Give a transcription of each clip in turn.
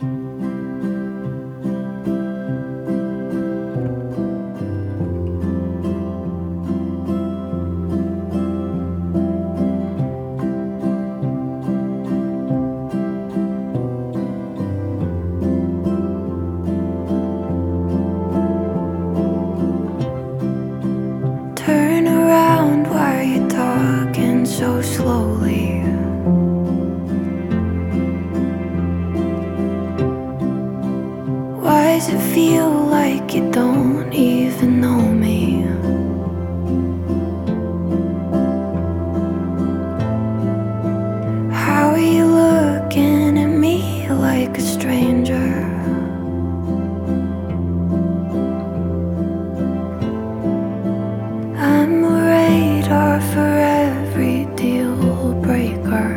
Turn around, why are you talking so slowly? Why does it feel like you don't even know me? How are you looking at me like a stranger? I'm a radar for every deal breaker.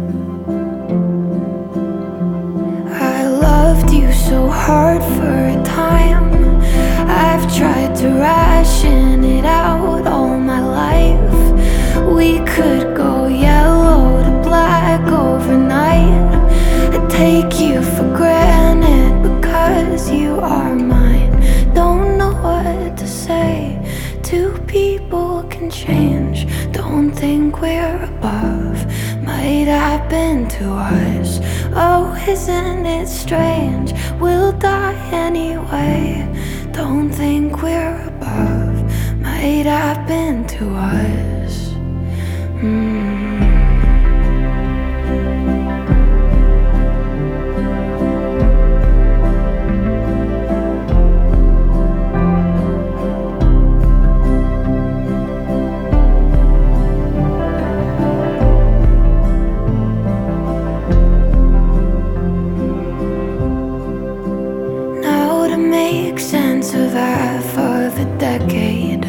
I loved you so hard for a time. I've tried to ration it out all my life. We could go yellow to black overnight. I take you for granted because you are mine. Don't know what to say. Two people can change. Don't think we're above. Might happen to us. Oh, isn't it strange? We'll die anyway. Don't think we're above. Might happen to us. To make sense of half of a decade,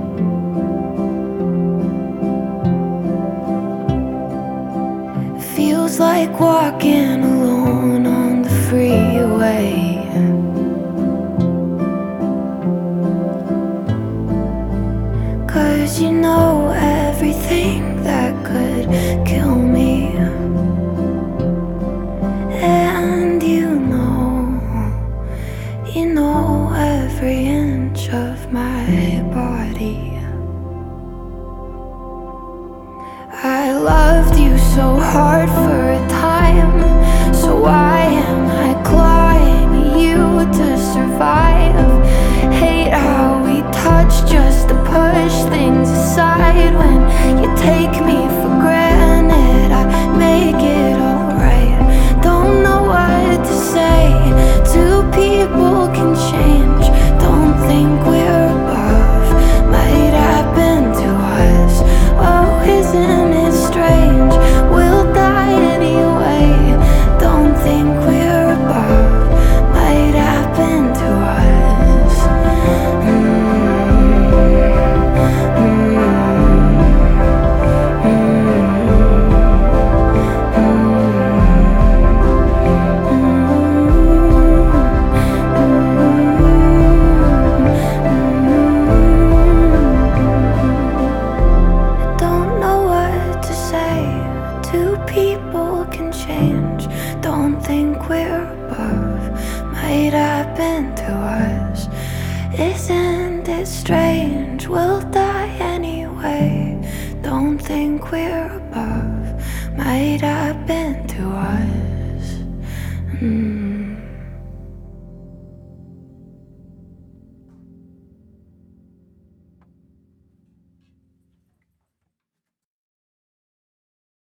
feels like walking alone on the freeway. Cause you know everything that could kill me. And you know every inch of my body. I loved you so hard for a time. So why am I clawing at you to survive? Hate how we touch just to push things aside. When you take me for granted, I make it alright. Don't know what to say. Two people can change. Don't think we're above. Might happen to us. Oh, isn't it strange? We'll die anyway. Don't think we're above. Might happen to us. Two people can change. Don't think we're above. Might happen to us. Isn't it strange? We'll die anyway. Don't think we're